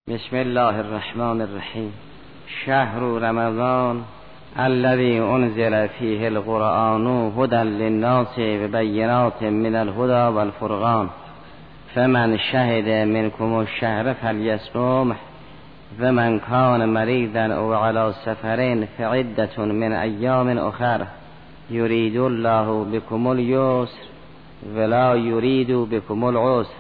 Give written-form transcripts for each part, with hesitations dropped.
بسم الله الرحمن الرحیم. شهر رمضان الذي انزل فيه القرآن هدى للناس وبينات من الهدى والفرقان فمن شهد منكم الشهر فليصمه ومن كان مريضا او على سفر فعدة من ایام اخر يريد الله بكم اليسر ولا يريد بكم العسر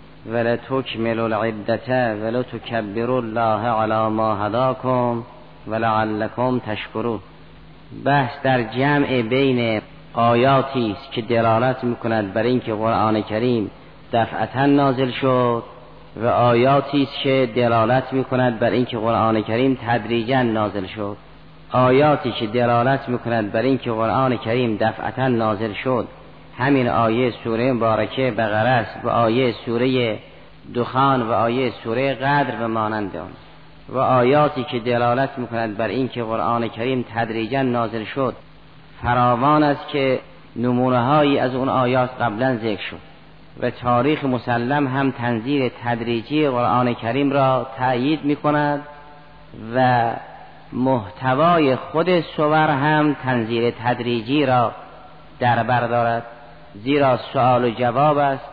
ولتكملوا العدة ولتكبروا الله على ما هداكم ولعلكم تشکرون. بحث در جمع بین آیاتی است که دلالت میکند بر اینکه قرآن کریم دفعتا نازل شد و آیاتی است که دلالت میکند بر اینکه قرآن کریم تدریجا نازل شد. آیاتی که دلالت میکند بر اینکه قرآن کریم دفعتا نازل شد همین آیه سوره مبارکه بقره است و آیه سوره دخان و آیه سوره قدر و مانند آن. و آیاتی که دلالت میکند بر این که قرآن کریم تدریجا نازل شد فراوان است که نمونه هایی از اون آیات قبلا ذکر شد و تاریخ مسلم هم تنزیل تدریجی قرآن کریم را تأیید میکند و محتوای خود سور هم تنزیل تدریجی را در بر دارد، زیرا سوال و جواب است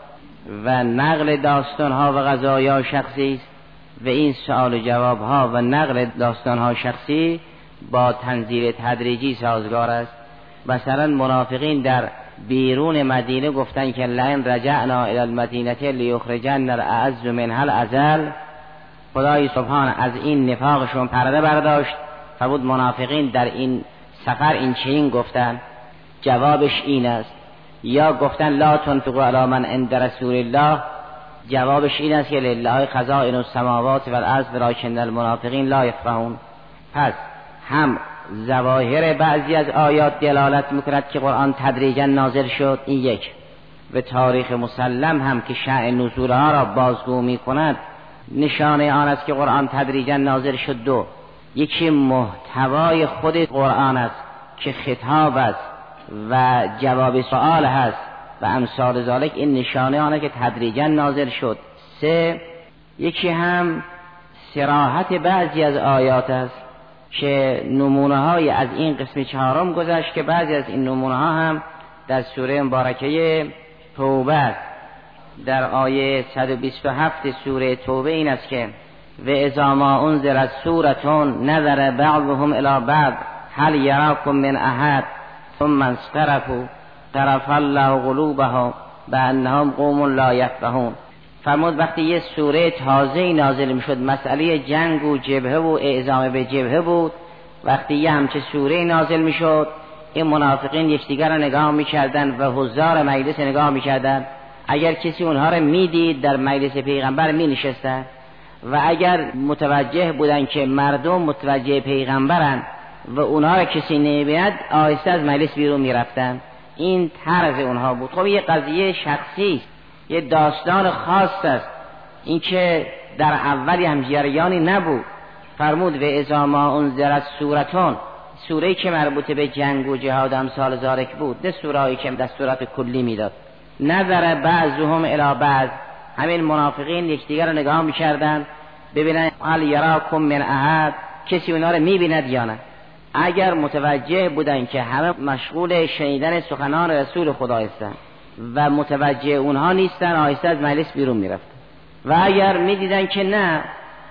و نقل داستان ها و قضایا شخصی است و این سوال و جواب ها و نقل داستان ها شخصی با تنزیل تدریجی سازگار است. مثلا منافقین در بیرون مدینه گفتن که لئن رجعنا الی المدینه لیخرجن الاعز منها الاذل. خدای سبحان از این نفاقشون پرده برداشت. فرمود منافقین در این سفر این چنین گفتن، جوابش این است. یا گفتن لا تنفقوا علی من عند رسول الله، جوابش این است که لله خزائن السماوات والارض ولکن المنافقین لا یفقهون. پس هم ظواهر بعضی از آیات دلالت میکند که قرآن تدریجا نازل شد، این یک، و تاریخ مسلم هم که شأن نزولها را بازگو میکند نشانه آن است که قرآن تدریجا نازل شد. دو، یکی محتوای خود قرآن است که خطاب است و جواب سوال هست و امثال ذالک، این نشانه آنه که تدریجا نازل شد. سه، یکی هم صراحت بعضی از آیات است که نمونه های از این قسم چهارم گذشت که بعضی از این نمونه ها هم در سوره مبارکه توبه است. در آیه 127 سوره توبه این است که و اذا ما انزلت سورة نظر بعضهم الى بعض هل یراکم من احد ثم انصرفوا طرف الله قلوبهم بانهم قوم لا یفقهون. فرمود وقتی یه سوره تازه نازل میشد، مسئله جنگ و جبهه و اعزام به جبهه بود، وقتی یه همچه سوره نازل میشد این منافقین یکدیگر را نگاه میکردن و حضار مجلس نگاه میکردن. اگر کسی اونها را میدید در مجلس پیغمبر مینشستن و اگر متوجه بودن که مردم متوجه پیغمبرن و اونها را کسی نمیبیند آهسته از مجلس بیرون میرفتن. این طرز اونها بود. خب یه قضیه شخصی است، یه داستان خاص است، این که در اولی هم جریانی نبود. فرمود و اذا ما انزلت سورتون، سوره‌ای که مربوط به جنگ و جهاد امثال ذالک بود، نه سوره‌ای که دستورات کلی میداد. نظر بعضهم الی بعض، همین منافقین یکدیگر رو نگاه میکردن ببینن هل یراکم من احد، کسی اونا رو میبیند یا نه. اگر متوجه بودن که همه مشغول شنیدن سخنان رسول خدا هستند و متوجه اونها نیستن آهسته از مجلس بیرون میرفتن. و اگر میدیدن که نه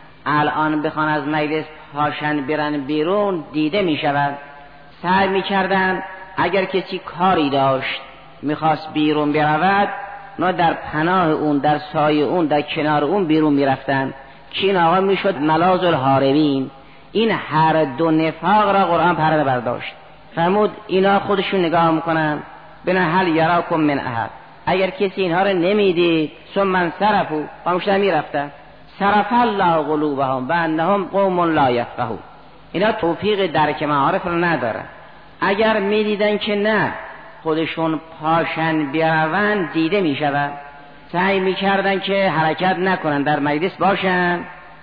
الان بخوان از مجلس پاشن برن بیرون دیده میشود، سعی میکردن اگر کسی کاری داشت میخواست بیرون برود اونا در پناه اون، در سایه اون، در کنار اون بیرون میرفتن که این آقا میشد ملاذ الحاربین. این هر دو نفاق را قرآن پرده برداشت. فرمود اینا خودشون نگاه میکنن ببینن هل یراکم من احد، اگر کسی اینها را نمیدید ثم انصرفوا خاموش میرفتن صرف الله قلوبهم بانهم قوم لا یفقهون. اینا توفیق درک معارف رو ندارن. اگر میدیدن که نه خودشون پاشن بیاون دیده میشود، سعی میکردن که حرکت نکنن، در مجلس باشن.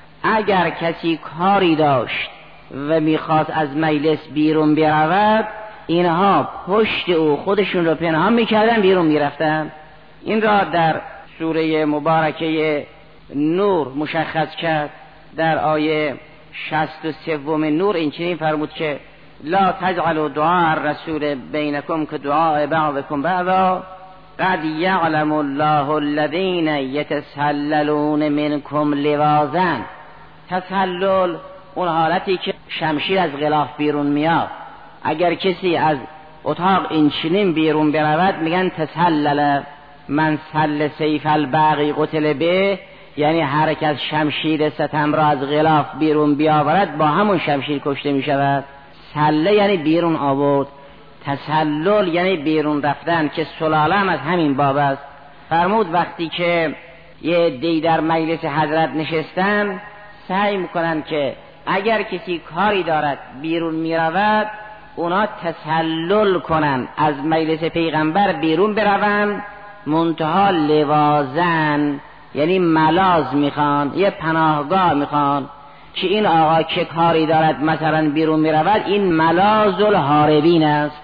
اگر کسی کاری داشت و میخواست از مجلس بیرون برود اینها پشت او خودشون رو پنهان میکردن بیرون میرفتن. این را در سوره مبارکه نور مشخص کرد در آیه 63 نور این چنین فرمود که لا تجعلوا دعاء الرسول بینکم که دعاء بعضکم بعضا قد یعلم الله الذین یتسللون منکم لواظا. تسلل اون حالتی که شمشیر از غلاف بیرون میاد. اگر کسی از اتاق این چنین بیرون برود میگن تسلل، من سل سیف الباغی قتل به، یعنی هر کس شمشیر ستم را از غلاف بیرون بیاورد با همون شمشیر کشته می شود. سله یعنی بیرون آورد، تسلل یعنی بیرون رفتن که سلاله هم از همین باب است. فرمود وقتی که یه دی در مجلس حضرت نشستن سعی میکنن که اگر کسی کاری دارد بیرون می رود اونا تسلل کنن از مجلس پیغمبر بیرون بروند، منتها لوازن یعنی ملاذ میخوان، یه پناهگاه میخوان که این آقا که کاری دارد مثلا بیرون میرود این ملاذ الهاربین است،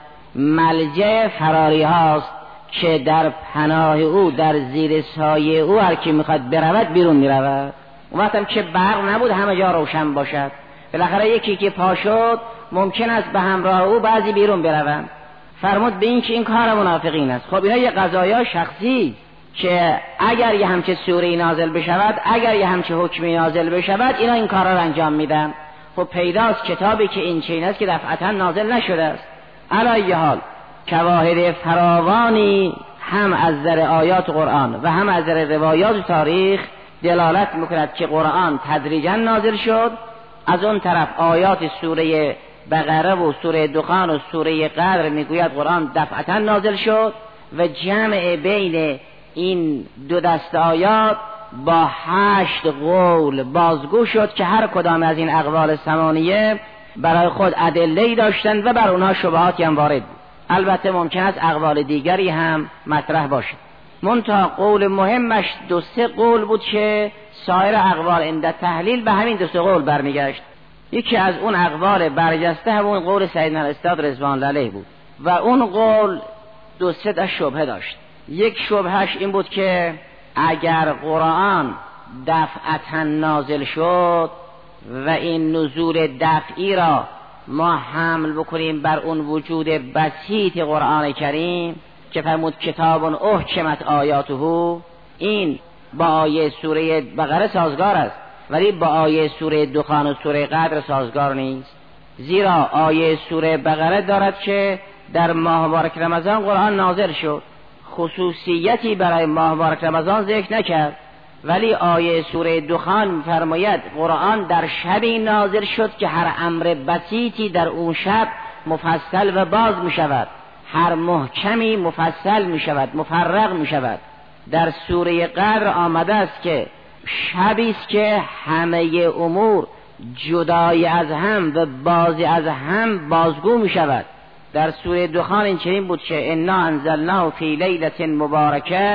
ملجأ فراری هاست که در پناه او در زیر سایه او هر کی میخواد برود بیرون میرود. اون وقت هم که برق نبود همه جا روشن باشد، بالاخره یکی که پا شد ممکن است به همراه او بعضی بیرون بروند. فرمود به این که این کار منافقین است. خب اینا یه قضایا شخصی که اگر یه همچه سوره نازل بشود، اگر یه همچه حکمی نازل بشود اینا این کارا رو انجام میدن. خب پیداست کتابی که این چین است که دفعتا نازل نشده است. علی حال شواهد فراوانی هم از نظر آیات قرآن و هم از نظر روایات تاریخ دلالت میکند که قرآن تدریجا نازل شد. از اون طرف آیات سوره بقره و سوره دخان و سوره قدر میگوید قرآن دفعتا نازل شد و جمع بین این دو دست آیات با 8 قول بازگو شد که هر کدام از این اقوال ثمانیه برای خود ادله‌ای داشتند و بر اونها شبهاتی هم وارد بود. البته ممکن است اقوال دیگری هم مطرح باشد، منتها قول مهمش 2-3 قول بود که سایر اقوال عند تحلیل به همین 2-3 قول برمیگشت. یکی از اون اقوال برجسته همون قول سیدنا الاستاد رضوان الله علیه بود و اون قول 2-3 تا شبهه داشت. یک شبهش این بود که اگر قرآن دفعتا نازل شد و این نزول دفعی را ما حمل بکنیم بر اون وجود بسیط قرآن کریم که فرمود کتاب احکمت آیاته، این با آیه سوره بقره سازگار است ولی با آیه سوره دخان و سوره قدر سازگار نیست، زیرا آیه سوره بقره دارد که در ماه مبارک رمضان قرآن نازل شد، خصوصیتی برای ماه مبارک رمضان ذکر نکرد، ولی آیه سوره دخان فرماید قرآن در شبی نازل شد که هر امر بسیطی در اون شب مفصل و باز می شود، هر محکمی مفصل می شود، مفرق می شود. در سوره قدر آمده است که شبی است که همه امور جدای از هم و بازی از هم بازگو می شود. در سوره دخان این چنین بود که انا انزلناه فی لیلة مبارکه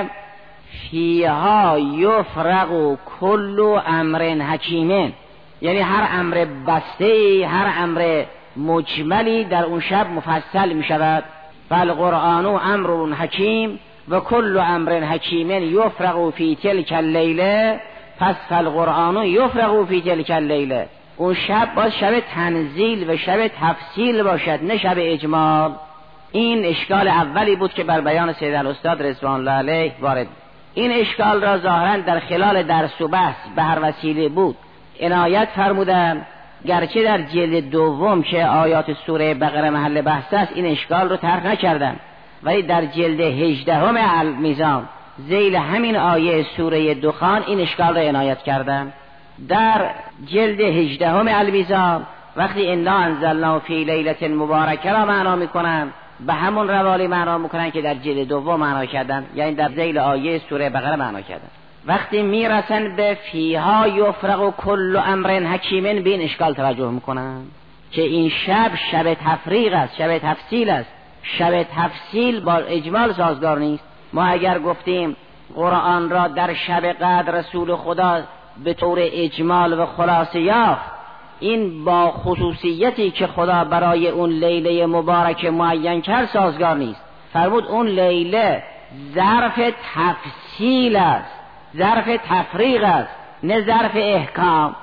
فیها یفرق کل امر حکیم، یعنی هر امر بسته، هر امر مجملی در اون شب مفصل می شود. فالقرآن امر حکیم و کل امر حکیم یفرق فی تلک اللیله، پس فالقرآن یفرق فی تلک اللیله. اون شب باید شب تنزیل و شب تفصیل باشد، نه شب اجمال. این اشکال اولی بود که بر بیان سید الاستاد رضوان الله علیه وارد. این اشکال را ظاهرا در خلال درس و بحث به هر وسیله بود عنایت فرمودن، گرچه در جلد دوم که آیات سوره بقره محل بحث است این اشکال رو طرح نکردن، ولی در جلد 18 المیزان ذیل همین آیه سوره دخان این اشکال را عنایت کردن. در جلد 18 المیزان وقتی انا انزلناه فی لیلة مبارکه را معنا میکنن به همون روالی معنا میکنن که در جلد دوم معنا کردن، یعنی در ذیل آیه سوره بقره معنا کردن. وقتی میرسن به فیها یفرق کل امر حکیم به این اشکال توجه میکنن که این شب شب تفریق است، شب تفصیل است. شب تفصیل با اجمال سازگار نیست. ما اگر گفتیم قرآن را در شب قدر رسول خدا به طور اجمال و خلاصه یافت، این با خصوصیتی که خدا برای اون لیله مبارک معین کرد سازگار نیست. فرمود اون لیله ظرف تفصیل است، ظرف تفریق است، نه ظرف احکام.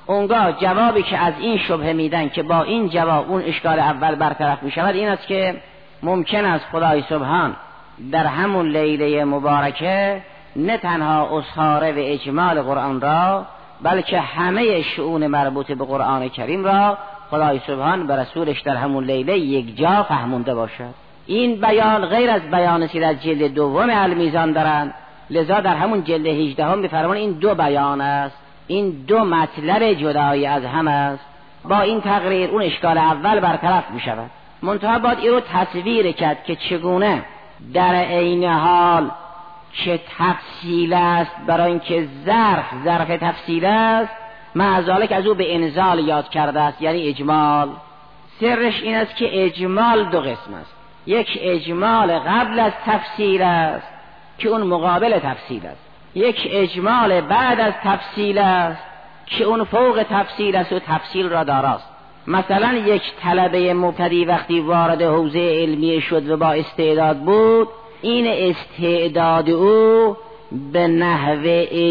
اونگاه جوابی که از این شبهه میدن که با این جواب اون اشکال اول برطرف میشود این است که ممکن است خدای سبحان در همون لیله مبارکه نه تنها اظهار و اجمال قرآن را بلکه همه شؤون مربوط به قرآن کریم را خدای سبحان به رسولش در همون لیله یک جا فهمونده باشد. این بیان غیر از بیانی که در جلد دوم المیزان دارند، لذا در همون جلد 18 می‌فرمایند این دو بیان است، این دو مطلب جدایی از هم است. با این تقریر اون اشکال اول برطرف می‌شود. منتها باید این رو تصویر کرد که چگونه در عین حال که تفصیل است برای اینکه ظرف تفصیل است، معذالک از او به انزال یاد کرده است، یعنی اجمال. سرش این است که اجمال دو قسم است، یک اجمال قبل از تفصیل است که اون مقابل تفصیل است، یک اجمال بعد از تفصیل است که اون فوق تفصیل است و تفصیل را داراست. مثلا یک طلبه مبتدی وقتی وارد حوزه علمی شد و با استعداد بود، این استعداد او به نحو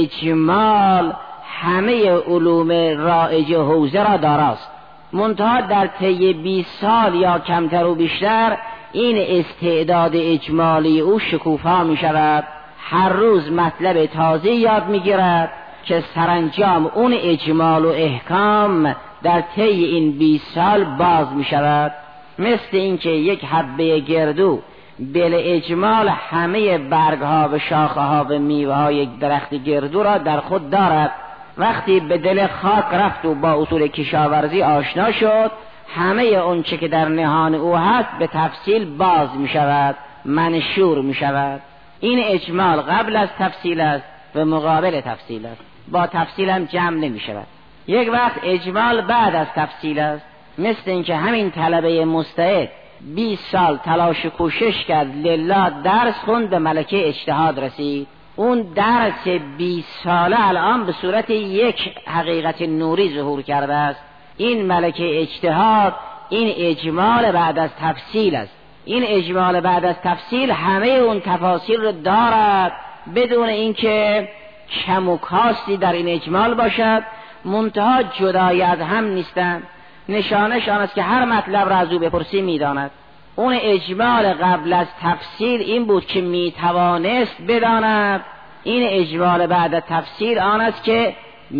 اجمال همه علوم رائج حوزه را داراست. منتها در طی 20 سال یا کمتر و بیشتر این استعداد اجمالی او شکوفا می شود، هر روز مطلب تازه یاد می گیرد که سرانجام اون اجمال و احکام در طی این 20 سال باز می شود. مثل اینکه یک حبه گردو بل اجمال همه برگها و شاخه ها و میوه های درخت گردو را در خود دارد، وقتی به دل خاک رفت و با اصول کشاورزی آشنا شد، همه اون چه که در نهان او هست به تفصیل باز می شود، منشور می شود. این اجمال قبل از تفصیل است و مقابل تفصیل است، با تفصیل هم جمع نمی شود. یک وقت اجمال بعد از تفصیل است، مثل اینکه همین طلبه مستعد 20 سال تلاش و کوشش کرد، لله درس خوند، به ملکه اجتهاد رسید. اون درس 20 ساله الان به صورت یک حقیقت نوری ظهور کرده است. این ملکه اجتهاد، این اجمال بعد از تفصیل است. این اجمال بعد از تفصیل همه اون تفاصیل رو دارد بدون اینکه کم و کاستی در این اجمال باشد، منتها جدای از هم نیستند. نشانش آن است که هر مطلب را از او بپرسی میداند. اون اجمال قبل از تفسیر این بود که میتوانست بداند، این اجمال بعد از تفسیر آن است که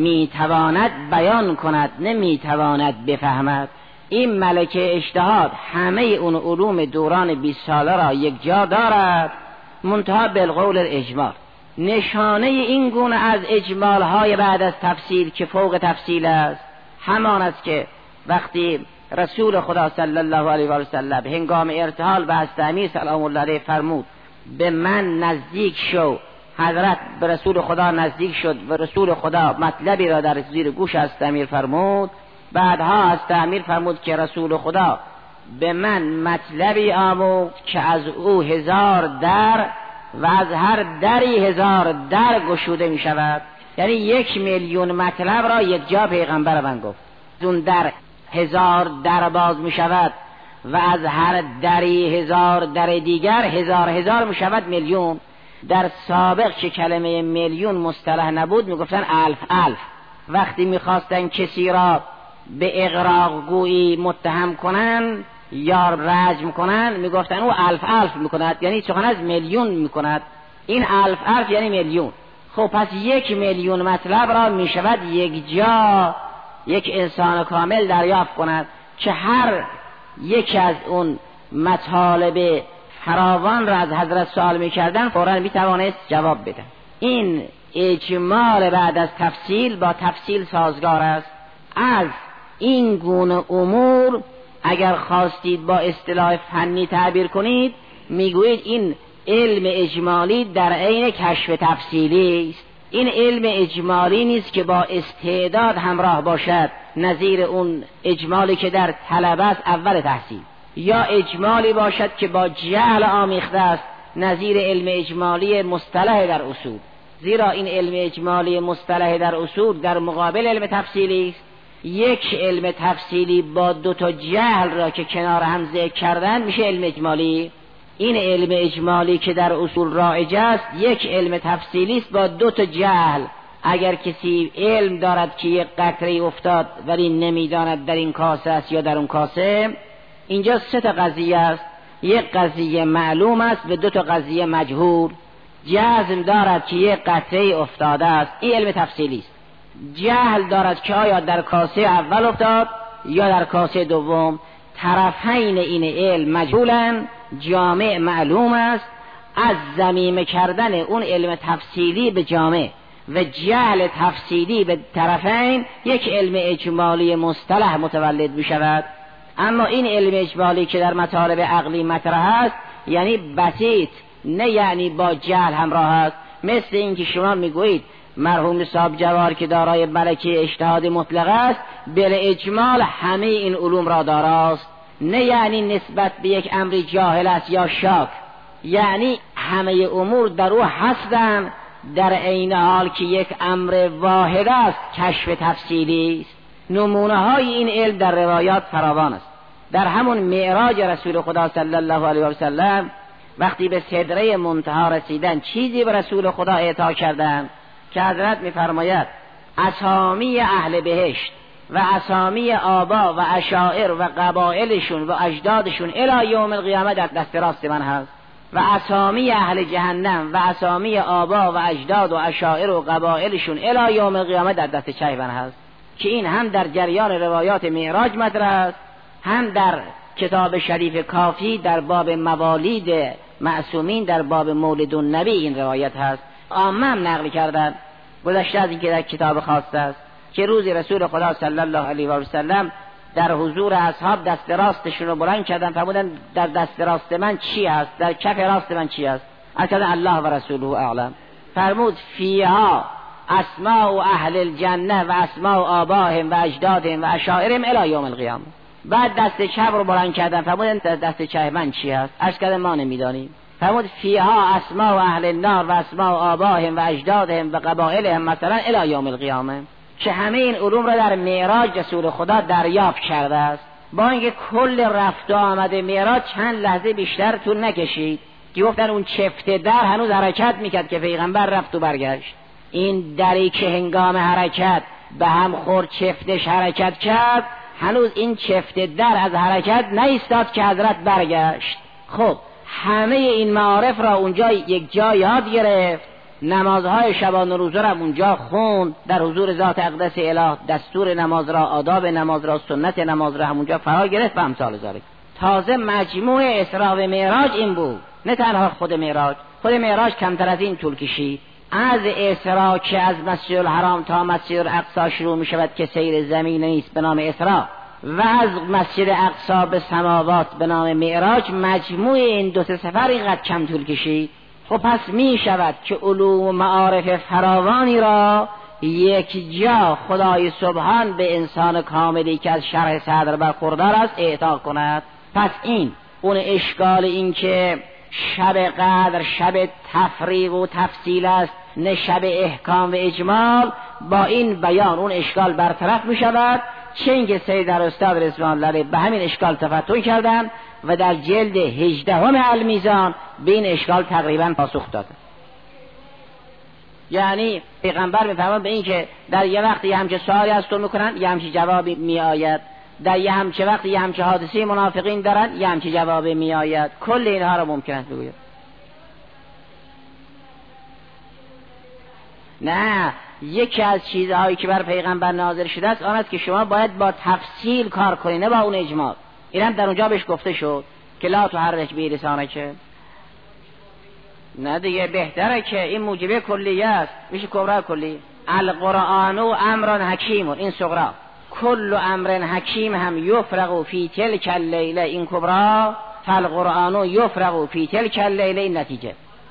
میتواند بیان کند، نه میتواند بفهمد. این ملکه اجتهاد همه اون علوم دوران 20 ساله را یک جا دارد، منتها بالقول الاجمال. نشانه این گونه از اجمال های بعد از تفسیر که فوق تفصیل است همان است که وقتی رسول خدا صلی الله علیه و سلم هنگام ارتحال به حضرت امیر سلام الله علیه فرمود به من نزدیک شو، حضرت به رسول خدا نزدیک شد و رسول خدا مطلبی را در زیر گوش حضرت امیر فرمود. بعدها حضرت امیر فرمود که رسول خدا به من مطلبی آموخت که از او 1000 در و از هر دری 1000 در گشوده می شود. یعنی 1,000,000 مطلب را یک جا پیغمبر من گفت. اون در 1000 در باز می شود و از هر دری 1000 در دیگر 1000 می شود میلیون. در سابق که کلمه میلیون مصطلح نبود می گفتن الف. وقتی می خواستن کسی را به اغراق گویی متهم کنن یا رجم کنن می گفتن او الف می کند، یعنی سخن از میلیون می کند. این الف یعنی میلیون. خب پس 1,000,000 مطلب را می شود یک جا یک انسان کامل دریافت کند که هر یک از اون مطالب فراوان را از حضرت سوال می کردن فوراً می توانست جواب بده. این اجمال بعد از تفصیل با تفصیل سازگار است. از این گونه امور اگر خواستید با اصطلاح فنی تعبیر کنید میگویید این علم اجمالی در عین کشف تفصیلی است. این علم اجمالی نیست که با استعداد همراه باشد، نظیر اون اجمالی که در طلب است اول تحصیل، یا اجمالی باشد که با جهل آمیخته است، نظیر علم اجمالی مصطلح در اصول. زیرا این علم اجمالی مصطلح در اصول در مقابل علم تفصیلی است. یک علم تفصیلی با 2 تا جهل را که کنار هم ذکر کردن میشه علم اجمالی. این علم اجمالی که در اصول رایج است یک علم تفصیلی است با 2 تا جهل. اگر کسی علم دارد که یک قطره افتاد ولی نمیداند در این کاسه است یا در اون کاسه، اینجا 3 تا قضیه است. یک قضیه معلوم است و 2 تا قضیه مجهول. جزم دارد که یک قطره افتاده است، این علم تفصیلی است. جهل دارد که آیا در کاسه اول افتاد یا در کاسه دوم. طرفین این علم مجهولن، جامع معلوم است. از ضمیمه کردن اون علم تفصیلی به جامع و جهل تفصیلی به طرفین یک علم اجمالی مصطلح متولد می شود. اما این علم اجمالی که در مطالب عقلی مطرح است یعنی بسیط، نه یعنی با جهل همراه است. مثل این که شما میگویید مرحوم صاحب جوار که دارای ملکه اجتهاد مطلق است، بل اجمال همه این علوم را داراست، نه یعنی نسبت به یک امر جاهل است یا شاک، یعنی همه امور در او هستند، در عین حال که یک امر واحد است کشف تفصیلی است. نمونه های این علم در روایات فراوان است. در همون معراج رسول خدا صلی الله علیه و سلم وقتی به سدره منتهی رسیدن چیزی به رسول خدا اعطا کردند که حضرت می‌فرماید اسامی اهل بهشت و اسامی آبا و اشاعر و قبایلشون و اجدادشون الی یوم القیامه در دست راست من هست، و اسامی اهل جهنم و اسامی آبا و اجداد و اشاعر و قبایلشون الی یوم القیامه در دست چه من هست. که این هم در جریان روایات معراج مطرح است، هم در کتاب شریف کافی در باب موالید معصومین در باب مولد النبی این روایت هست. عامه نقل کردن گذشته از این که در کتاب خاص است که روزی رسول خدا صلی الله علیه و سلم در حضور اصحاب دست راستشون رو بلند کردن، فرمودن در دست راست من چی هست، در کف راست من چی هست؟ اصلا الله و رسوله اعلم. فرمود فیها اسماء اهل الجنه و اسماء آباهم و اجدادهم و اشاعرهم الی یوم القیامه. بعد دست چپ رو بلند کردن، فرمودن در دست چپ من چی هست؟ عرض کردن ما نمیدانیم. فرمود فیها اسماء اهل النار و اسماء آباهم و اجدادهم و قبایلهم مثلا الی یوم القیامه، که همه این علوم را در معراج رسول خدا دریافت کرده است. با اینکه کل رفت و آمد معراج چند لحظه بیشتر طول نکشید، که گفتن اون چفت در هنوز حرکت میکرد که پیغمبر رفت و برگشت. این دری که هنگام حرکت به هم خورد چفتش حرکت کرد، هنوز این چفت در از حرکت نایستاد که حضرت برگشت. خب همه این معارف را اونجا یک جا یاد گرفت، نمازهای شبان و روزه را اونجا خوند، در حضور ذات اقدس اله دستور نماز را، آداب نماز را، سنت نماز را همونجا فرا گرفت و امثال ذالک. تازه مجموع اسراء و معراج این بود، نه تنها خود معراج. خود معراج کمتر از این طول کشید. از اسراء که از مسجد الحرام تا مسجد الاقصی شروع می شود که سیر زمین نیست به نام اسراء، و از مسجد اقصی به سماوات به نام معراج، مجموع این 2 سفر اینقدر کم طول کشید. خب پس می شود که علوم و معارف فراوانی را یک جا خدای سبحان به انسان کاملی که از شرح صدر برخوردار است اعطا کند. پس این اون اشکال این که شب قدر شب تفریق و تفصیل است نه شب احکام و اجمال، با این بیان اون اشکال برطرف می شود. چون که سید استاد رضوان الله علیه به همین اشکال تفتح کردن و در جلد 18 المیزان به این اشکال تقریبا پاسخ داد. یعنی پیغمبر میفرماید به این که در یه وقت یه همچه سوالی از تو میکنن یه همچه جوابی میآید، در یه همچه وقت یه همچه حادثه منافقین دارن یه همچه جوابی میآید. کل اینها را ممکن است بگوید. نه، یکی از چیزهایی که بر پیغمبر نازل شده است آن است که شما باید با تفصیل کار کنید نه با اون اجمال. اینم در اونجا بهش گفته شد که لا تحرک به لسانک. نه دیگه بهتره که این موجبه کلیه است، میشه کبرا کلی. القرآن امر حکیم، این صغرا. کل امر حکیم هم یفرق فی تلک اللیله، این کبرا. فالقرآن یفرق فی تلک اللیله، این نتیجه.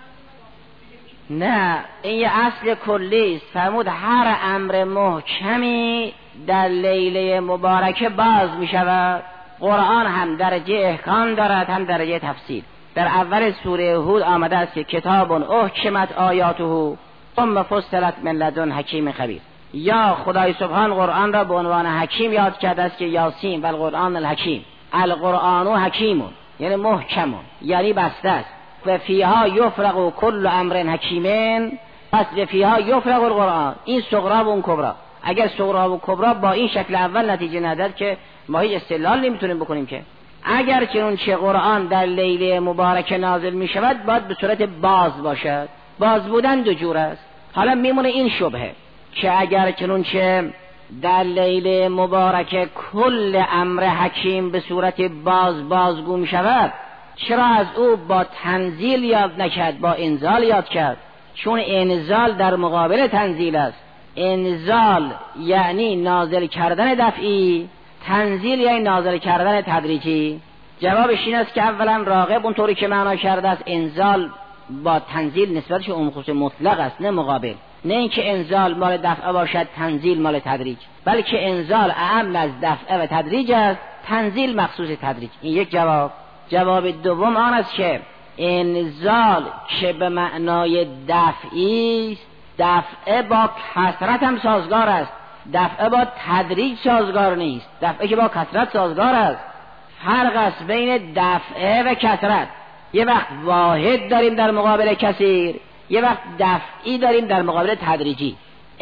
نه، این یه اصل کلی است. فرمود هر امر محکمی در لیله مبارکه باز می شود. قرآن هم درجه احکام دارد هم درجه تفصیل. در اول سوره هود آمده است که کتاب احکمت آیاته ثم فصلت من لدن حکیم خبیر. یا خدای سبحان قرآن را به عنوان حکیم یاد کرده است که یاسین و القرآن الحکیم. القرآن حکیمون یعنی محکمون، یعنی بسته است. و فیها یفرق کل امر حکیمین، پس به فیها یفرق القرآن، این صغرا و اون کبرا. اگر صغرا و کبرا با این شکل اول نتیجه نداد که ما هیچ استدلال نمیتونیم بکنیم که. اگر چنانچه قرآن در لیله مبارک نازل می شود باید به صورت باز باشد. باز بودن دو جور است. حالا میمونه این شبهه که اگر چنانچه در لیله مبارک کل امر حکیم به صورت بازگو می شود، چرا از او با تنزیل یاد نکرد، با انزال یاد کرد؟ چون انزال در مقابل تنزیل است. انزال یعنی نازل کردن دفعی، تنزیل یعنی نازل کردن تدریجی. جوابش این است که اولا راغب اونطوری که معنا کرده است انزال با تنزیل نسبتش عموم خصوص مطلق است، نه مقابل. نه اینکه انزال مال دفعه باشد تنزیل مال تدریج، بلکه انزال اعم از دفعه و تدریج است، تنزیل مخصوص تدریج. این یک جواب. جواب دوم آن است که انزال که به معنای دفعی است، دفعه با کثرت هم سازگار است، دفعه با تدریج سازگار نیست. دفعه که با کثرت سازگار است. فرق است بین دفعه و کثرت. یه وقت واحد داریم در مقابل کثیر، یه وقت دفعی داریم در مقابل تدریجی.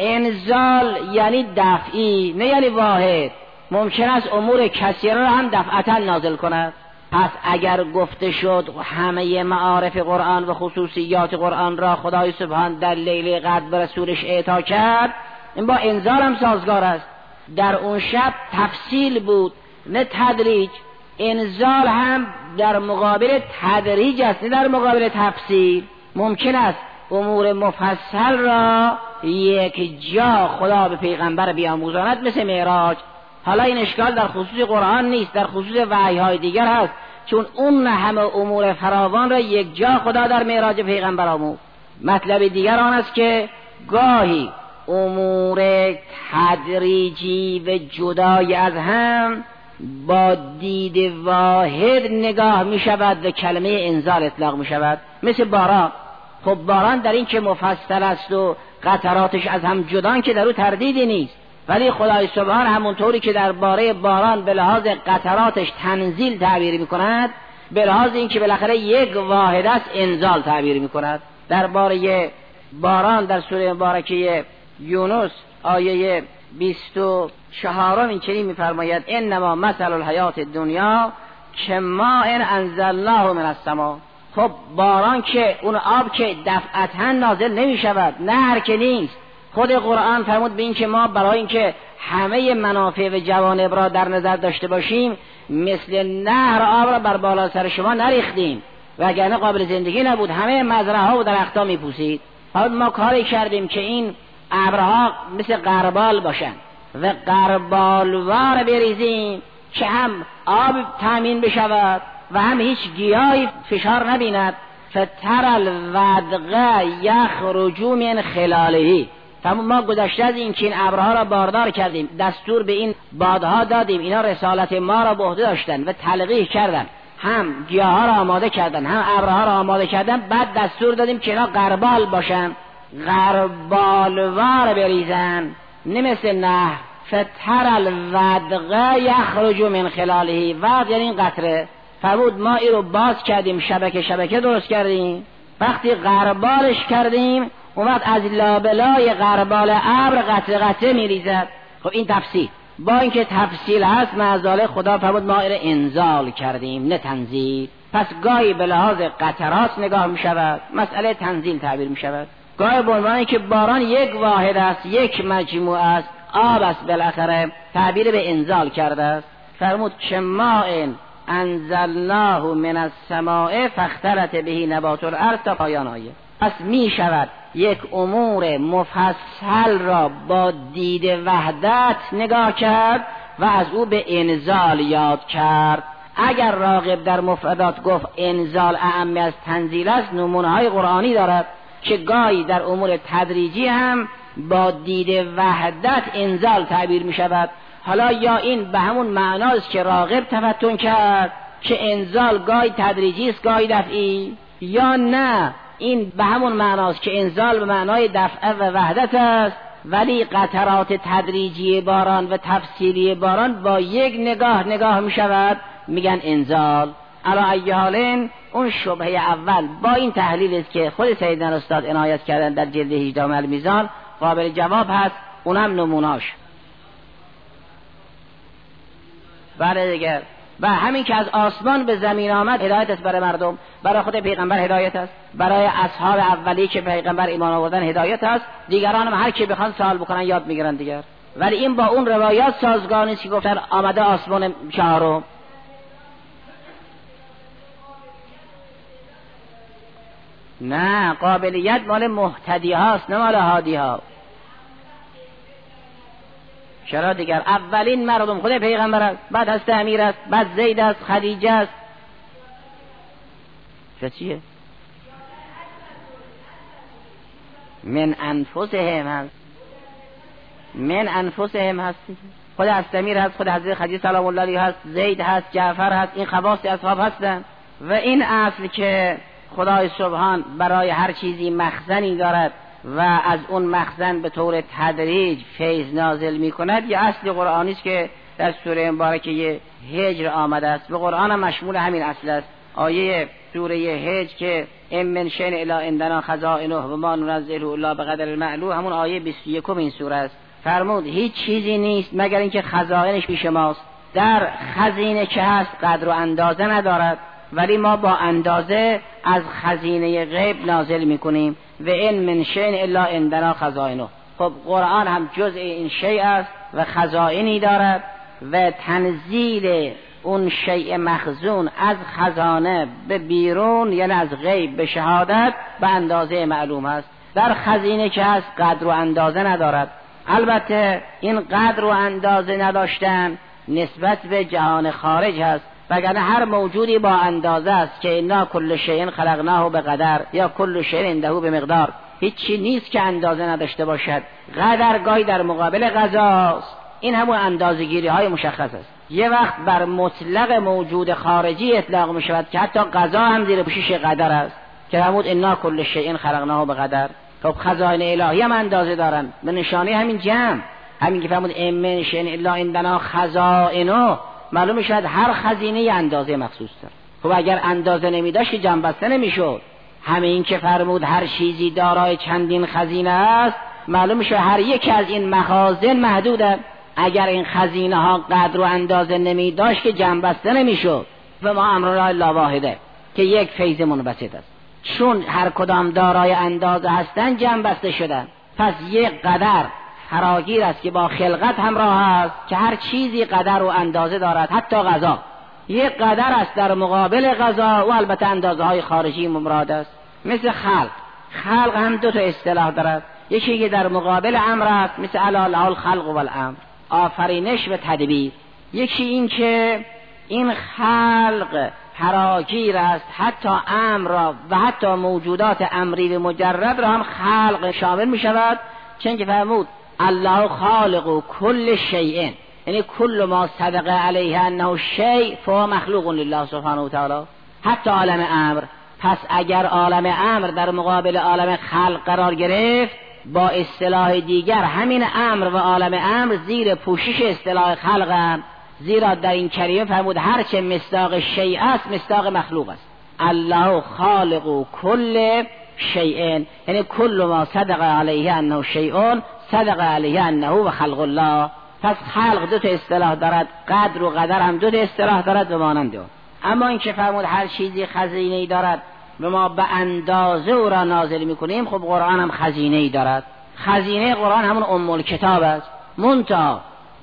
انزال یعنی دفعی، نه یعنی واحد. ممکن است امور کثیره را هم دفعتا نازل کند. پس اگر گفته شد همه معارف قرآن و خصوصیات قرآن را خدای سبحان در لیله قدر به رسولش اعطا کرد، این با انزال هم سازگار است. در اون شب تفصیل بود نه تدریج. انزال هم در مقابل تدریج است نه در مقابل تفصیل. ممکن است امور مفصل را یک جا خدا به پیغمبر بیاموزاند، مثل معراج. حالا این اشکال در خصوص قرآن نیست، در خصوص وحی‌های دیگر هست، چون اون همه امور فراوان را یک جا خدا در معراج پیغمبر آموخت. مطلب دیگر آن است که گاهی امور تدریجی و جدای از هم با دید واحد نگاه می شود و کلمه انزال اطلاق می شود. مثل باران. خب باران در این که مفصل است و قطراتش از هم جدان که در او تردیدی نیست، ولی خدای سبحان همونطوری که درباره باران به لحاظ قطراتش تنزیل تعبیر می کند، به لحاظ این که بالاخره یک واحد است انزال تعبیر می کند. درباره باران در سوره مبارکه یونس آیه 24 این چنین می‌فرماید انما مثل الحیات الدنیا کماء انزلناه من السماء. خب باران که اون آب که دفعتاً نازل نمی شود، نهر که نیست. خود قرآن فرمود به این که ما برای اینکه همه منافع و جوانب را در نظر داشته باشیم مثل نهر آب را بر بالا سر شما نریختیم، وگرنه قابل زندگی نبود، همه مزرعه‌ها و درخت‌ها می‌پوسید. حالا ما کاری کردیم که این ابرها مثل غربال باشن و غربالوار بریزیم که هم آب تامین بشود و هم هیچ گیاهی فشار نبیند. فتر الودق یخرج من خلاله. ما گذشته از این که این ابرها را باردار کردیم، دستور به این بادها دادیم، اینا رسالت ما را به عهده داشتن و تلقیح کردن، هم گیاها را آماده کردن هم ابرها را آماده کردن. بعد دستور دادیم که اینا غربال باشن، غربالوار بریزن، نه مثل نهر. فتر الودق یخرج من خلاله. وقت یعنی این قطره. فرمود ما این رو باز کردیم، شبکه درست کردیم. وقتی غربالش کردیم اون وقت از لابلای غربال ابر قطره قطره میریزد. خب این تفصیل. با اینکه تفصیل هست معذاله خدا فرمود ما این رو انزال کردیم نه تنزیل. پس گاهی به لحاظ قطرات نگاه می شود، مسئله تنزیل تعبیر می شود. گاهی به عنوانی که باران یک واحد است، یک مجموعه است، آب است، بالاخره تعبیر به انزال کرده است. فرمود شماء انزلناه من السماء فاختلط به نبات الارض تا پایان آیه. پس می شود یک امور مفصل را با دید وحدت نگاه کرد و از او به انزال یاد کرد. اگر راغب در مفردات گفت انزال اعم از تنزیل است، نمونه های قرآنی دارد که گاهی در امور تدریجی هم با دید وحدت انزال تعبیر می شود. حالا یا این به همون معناست که راغب تفتن کرد که انزال گاهی تدریجی است گاهی دفعی، یا نه این به همون معناست که انزال به معنای دفعه و وحدت است، ولی قطرات تدریجی باران و تفصیلی باران با یک نگاه می شود، میگن انزال. علی ای حالین اون شبهه اول با این تحلیل است که خود سیدنا استاد عنایت کردن در جلد 18 المیزان قابل جواب هست، اونم نموناش. بله دیگر، و همین که از آسمان به زمین آمد هدایت است برای مردم، برای خود پیغمبر هدایت است، برای اصحاب اولی که پیغمبر ایمان آوردن هدایت است، دیگران هم هر کی بخوان سوال بکنن یاد میگیرن دیگر. ولی این با اون روایات سازگار نیست که گفتن آمده آسمان چهارم. نه، قابلیت مال مهتدی هاست نه مال هادی ها. چرا دیگر؟ اولین مردم خود پیغمبر است، بعد هست امیر است، بعد زید است، خدیجه است. چیه؟ من انفسهم هست، من انفسهم هست، خود هست امیر هست، خود حضرت خدیجه سلام الله علیها هست، زید هست، جعفر هست، این خواص اصحاب هستن. و این اصل که خدای سبحان برای هر چیزی مخزنی دارد و از اون مخزن به طور تدریج فیض نازل می کند، یه اصل قرآنی است که در سوره مبارکه هجر آمده است. به قرآن هم مشمول همین اصل است. آیه سوره هجر که ام من شیء الا عندنا خزائنه و ما ننزله الا بقدر المعلوم، همون آیه 21 این سوره است. فرمود هیچ چیزی نیست مگر اینکه خزائنش پیش ماست. در خزینه که هست قدر و اندازه ندارد، ولی ما با اندازه از خزینه غیب نازل میکنیم. و ان من شیء الا عندنا خزائنه. خب قرآن هم جزء این شیء است و خزائنی دارد و تنزیل اون شیء مخزون از خزانه به بیرون، یعنی از غیب به شهادت، به اندازه معلوم است. در خزینه که هست قدر و اندازه ندارد. البته این قدر و اندازه نداشتن نسبت به جهان خارج هست، وگرنه هر موجودی با اندازه است که انا کل شیء خلقناه بقدر یا کل شیء عنده بمقدار. هیچی نیست که اندازه نداشته باشد. قدر گاهی در مقابل قضاست. این همون اندازه‌گیری های مشخص است. یه وقت بر مطلق موجود خارجی اطلاق می شود که حتی قضا هم زیر پوشش قدر است، که همون انا کل شیء خلقناه بقدر. خب خزائن الهی هم اندازه دارن به نشانه همین جمع. همین که فرمود ام من شیء الا عندنا خزائنه، معلوم شد هر خزینه اندازه مخصوص داره. خب اگر اندازه نمیداشت که جمع بسته نمیشد. همین که فرمود هر چیزی دارای چندین خزینه است، معلوم شد هر یکی از این مخازن محدوده. اگر این خزینه ها قدر و اندازه نمیداشت که جمع بسته نمیشد. و ما امرنا الا واحده، که یک فیض منبسط است. چون هر کدام دارای اندازه هستن جمع بسته شدن. پس یک قدر فراگیر است که با خلقت همراه است، که هر چیزی قدر و اندازه دارد، حتی غذا یک قدر است در مقابل غذا. و البته اندازه های خارجی مراد است، مثل خلق. خلق هم دو تا اصطلاح دارد، یکی که در مقابل امر است، مثل الا له الخلق والامر، آفرینش و تدبیر. یکی این که این خلق فراگیر است، حتی امر را و حتی موجودات امری و مجرد را هم خلق شامل می شود. چون که فرمود الله خالق کل شیء، یعنی کل ما صدق علیه انه شیء فهو مخلوق لله سبحانه و تعالی، حتی عالم امر. پس اگر عالم امر در مقابل عالم خلق قرار گرفت، با اصطلاح دیگر همین امر و عالم امر زیر پوشش اصطلاح خلق هم، زیرا در این کریمه فرمود هرچه مصداق شیء است مصداق مخلوق است. الله خالق کل شیء، یعنی کل ما صدق علیه انه شیء صدق علیه انه و خلق الله. پس خلق دو تا اصطلاح دارد، قدر و قدر هم دو تا اصطلاح دارد و مانند اون. اما این که فرمود هر چیزی خزینه‌ای دارد و ما به اندازه او را نازل میکنیم، خب قرآن هم خزینه‌ای دارد. خزینه قرآن همون ام الکتاب است. منتها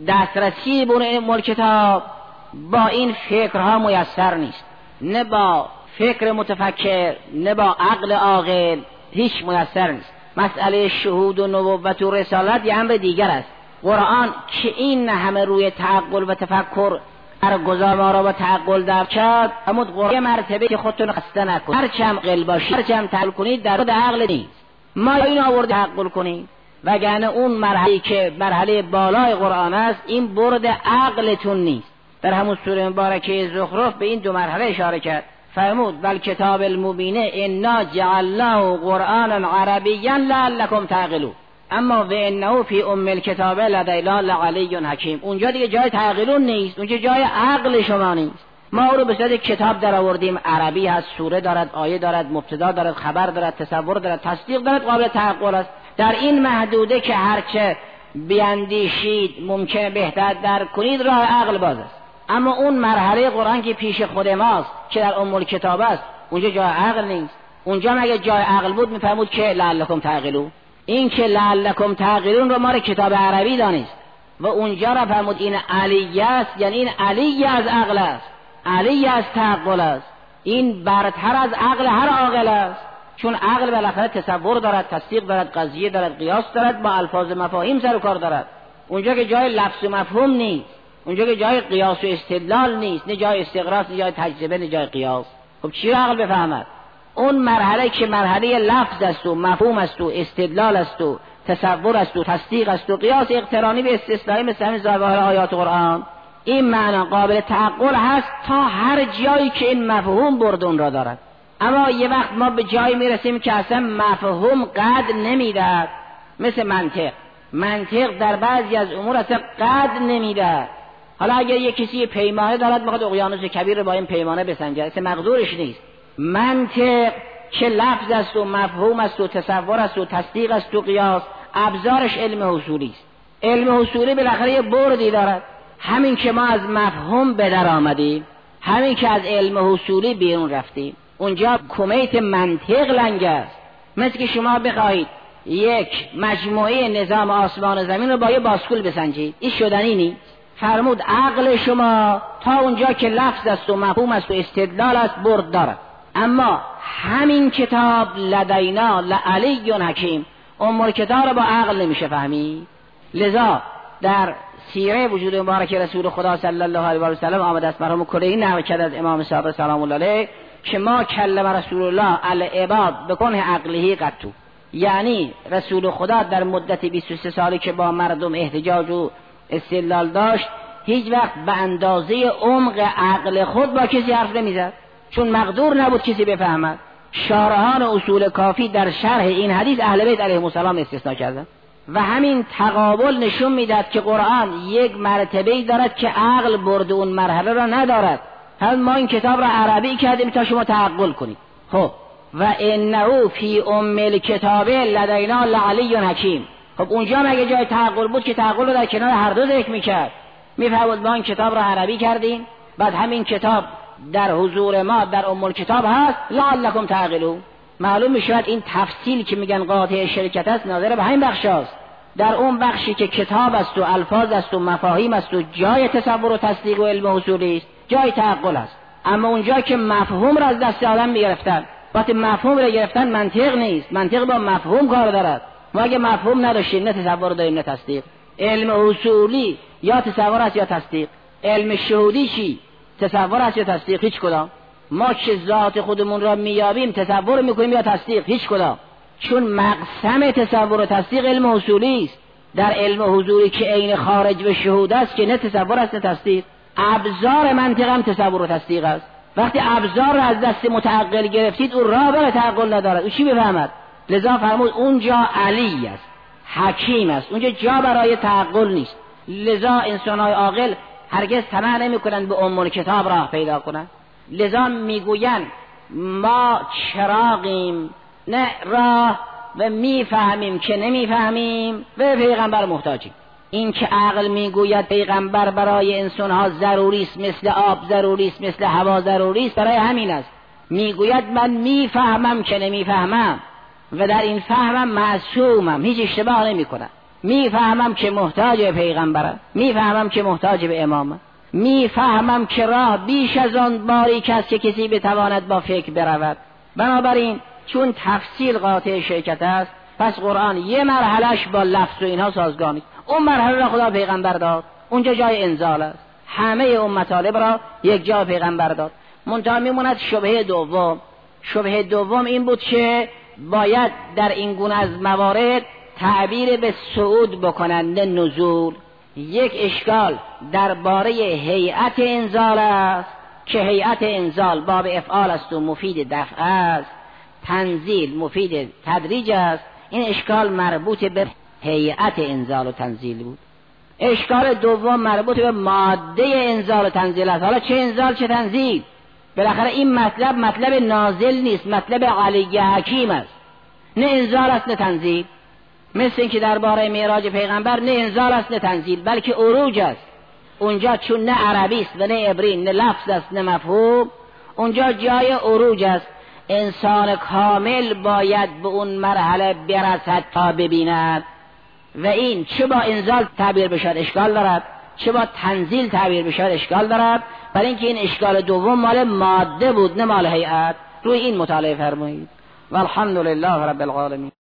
دسترسی به ام الکتاب با این فکرها میسر نیست، نه با فکر متفکر نه با عقل عاقل، هیچ میسر نیست. مسئله شهود و نبوت و رسالت یه امر دیگر است. قرآن که این همه روی تعقل و تفکر ارگزار ما را با تعقل دفع کرد، اما قرآن مرتبه که خودتون خسته نکنید، هرچم قل باشید، هرچم تعقل کنید، در خود عقل نیست. ما این آورد تعقل کنید، وگرنه اون مرحله که مرحله بالای قرآن است، این برد عقلتون نیست. در همون سوره مبارکه زخرف به این دو مرحله اشاره کرد. فرمود بل کتاب المبین انا جعلناه قرآنا عربیا لعلکم تعقلون، اما و انه فی ام الکتاب لدینا لعلی حکیم. اونجا دیگه جای تعقلون نیست، اونجا جای عقل شما نیست. ما او رو به صورت کتاب در آوردیم، عربی هست، سوره دارد، آیه دارد، مبتدا دارد، خبر دارد، تصور دارد، تصدیق دارد، قابل تعقل است. در این محدوده که هرچه بیاندیشید ممکنه بهتر درک کنید، راه عقل باز است. اما اون مرحله قرآن که پیش خود ماست که در ام الکتاب است، اونجا جای عقل نیست. اونجا مگه جای عقل بود میفهمود که لعلکم تعقلون. این که لعلکم تعقلون رو ما رو کتاب عربی دانست و اونجا را فرمود این علی است، یعنی این علی از عقل است، علی از تعقل است، این برتر از عقل هر عاقل است. چون عقل بالاخره تصور دارد، تصدیق دارد، قضیه دارد، قیاس دارد، با الفاظ مفاهیم سر و کار دارد. اونجا که جای لفظ و مفهوم نیست، اونجا که جای قیاس و استدلال نیست، نه جای استقراس، نه جای تجربه، نه جای قیاس. خب چی را عقل بفهمد؟ اون مرحله که مرحله لفظ است و مفهوم است و استدلال است و تصور است و تصدیق است و قیاس اقترانی به استثنایی مثل همین ظواهر آیات قرآن، این معنا قابل تعقل هست تا هر جایی که این مفهوم بردون را دارد. اما یه وقت ما به جایی میرسیم که اصلا مفهوم قد نمیدهد، مثل منطق در بعضی از امور اصلا قد نمیدهد. حالا اگر یک کسی پیمانه دارد میخواد اقیانوس کبیر رو با این پیمانه بسنجه، اصلا مقدورش نیست. منطق که لفظ است و مفهوم است و تصور است و تصدیق است و قیاس، ابزارش علم حصولی است. علم حصولی بالاخره یه بردی دارد. همین که ما از مفهوم به در آمدیم، همین که از علم حصولی بیرون رفتیم، اونجا کمیت منطق لنگ است. مثل که شما بخواهید یک مجموعه نظام آسمان و زمین رو با یه باسکول بسنجید، این شدنی نیست. فرمود عقل شما تا اونجا که لفظ است و مفهوم است و استدلال است برد دارد. اما همین کتاب لدینا لعلی حکیم، ام کتاب رو با عقل نمیشه فهمید. لذا در سیره وجود مبارک رسول خدا صلی الله علیه و سلم آمده است، مرحوم کلینی نقل کرده از امام صادق سلام الله علیه که ما کلم رسول الله العباد بکنه عقله قطو، یعنی رسول خدا در مدت 23 سالی که با مردم احتجاج و استدلال داشت، هیچ وقت به اندازه عمق عقل خود با کسی حرف نمیزد، چون مقدور نبود کسی بفهمد. شارحان اصول کافی در شرح این حدیث اهل بیت علیهم السلام استثناء کردند و همین تقابل نشون میداد که قرآن یک مرتبه‌ای دارد که عقل برد اون مرحله را ندارد. هم ما این کتاب را عربی کردیم تا شما تعقل کنید. خب و انه فی ام الکتاب لدینا لعلی حکیم، خب اونجا مگه جای تعقل بود که تعقل رو در کنار هر دو ذکر میکرد؟ میفرمود ما این کتاب را عربی کردیم، بعد همین کتاب در حضور ما در ام الکتاب هست لعلکم تعقلون. معلوم میشود این تفصیل که میگن قاطع شرکت است ناظر به همین بخش است. در اون بخشی که کتاب است و الفاظ است و مفاهیم است و جای تصور و تصدیق و علم حصولی است، جای تعقل است. اما اونجا که مفهوم را از دست آدم میگرفتن، وقتی مفهوم را گرفتن منطق نیست، منطق با مفهوم کار دارد. ما اگه مفهوم نداشتیم نه تصور داریم نه تصدیق. علم حصولی یا تصور است یا تصدیق. علم شهودی چی؟ تصور است یا تصدیق؟ هیچ کدام. ما که ذات خودمون را میابیم تصور میکنیم یا تصدیق؟ هیچ کدام. چون مقسم تصور و تصدیق علم حصولی است. در علم حضوری که عین خارج به شهود است که نه تصور است نه تصدیق. ابزار منطق هم تصور و تصدیق است. وقتی ابزار را از دست متعقل گرفتید اون راه برای تعقل ندارد، او چی بفهمد؟ لذا فرمود اونجا علی است، حکیم است، اونجا جا برای تعقل نیست. لذا انسان‌های عاقل هرگز طمع نمی‌کنند به ام کتاب راه پیدا کنند. لذا میگویند ما چراغیم نه راه و میفهمیم که نمیفهمیم و پیغمبر محتاجیم. این که عقل میگوید پیغمبر برای انسان‌ها ضروری است، مثل آب ضروری است، مثل هوا ضروری است، برای همین است. میگوید من میفهمم که نمیفهمم و در این فهمم معصومم، هیچ اشتباه نمی‌کنم. میفهمم که محتاج به پیغمبرم، میفهمم که محتاج به امامم، میفهمم که راه بیش از آن باریک است که کسی بتواند با فکر برود. بنابراین چون تفصیل قاطع شرکت است، پس قرآن یه مرحلهش با لفظ و اینها سازگار نیست. اون مرحله را خدا پیغمبر داد، اونجا جای انزال است. همه مطالب را یک جا پیغمبر داد. منتها میموند شبهه دوم. شبهه دوم این بود که باید در این گونه از موارد تعبیر به صعود بکنند نه نزول. یک اشکال درباره هیئت انزال است که هیئت انزال باب افعال است و مفید دفع است، تنزیل مفید تدریج است. این اشکال مربوط به هیئت انزال و تنزیل بود. اشکال دوم مربوط به ماده انزال و تنزیل است. حالا چه انزال چه تنزیل، بالاخره این مطلب نازل نیست، مطلب علی حکیم است، نه انزال است نه تنزیل. مثل این که درباره معراج پیغمبر نه انزال است نه تنزیل، بلکه عروج است. اونجا چون نه عربی است و نه عبری، نه لفظ است نه مفهوم، اونجا جای عروج است. انسان کامل باید به اون مرحله برسد تا ببیند و این چه با انزال تعبیر بشد اشکال دارد، چه با تنزیل تعبیر بشد اشکال دارد، برای اینکه این اشکال دوم مال ماده بود نه مال هیئت. روی این مطالعه فرمایید. والحمد لله رب العالمین.